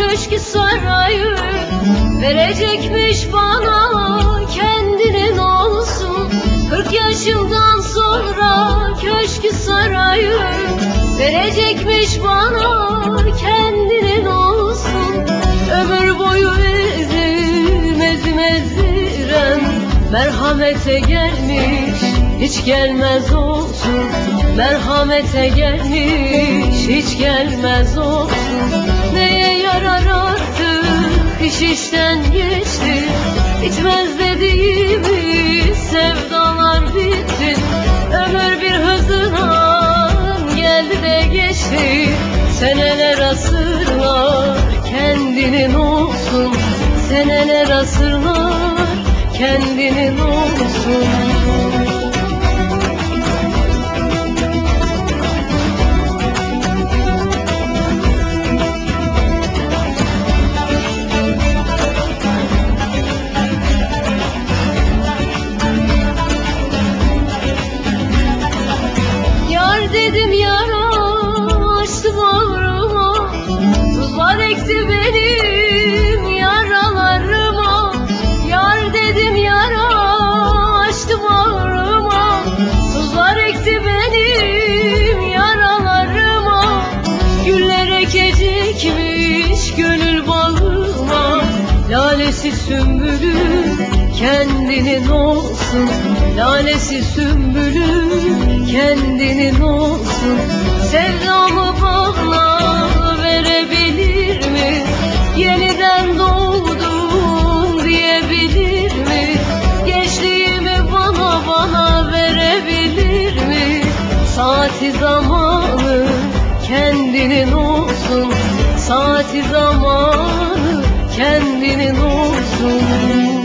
köşkü sarayı verecekmiş bana, kendinin olsun. 40 yaşından sonra köşkü sarayı verecekmiş bana, kendinin olsun. Ömür boyu ezirem, merhamete gelmiş hiç gelmez olsun. Merhamete gelmiş hiç gelmez olsun. Neye yarar artık, iş işten geçti. Bitmez dediğimiz sevdalar bitti. Ömür bir hızına geldi de geçti. Seneler asırlar kendinin olsun. Seneler asırlar kendinin olsun. Yar dedim yara, açtı bağrıma, tuzlar ekti benim yaralarıma. Yar dedim yara, açtı bağrıma, tuzlar ekti benim yaralarıma. Güller ekecekmiş gönül bağıma, lalesi sümbülü kendinin olsun. Lalesi sümbülü kendinin olsun. Sevdamı bana verebilir mi? Yeniden doğdum diyebilir mi? Gençliğimi bana verebilir mi? Saati zamanı kendinin olsun. Saati zamanı kendinin olsun.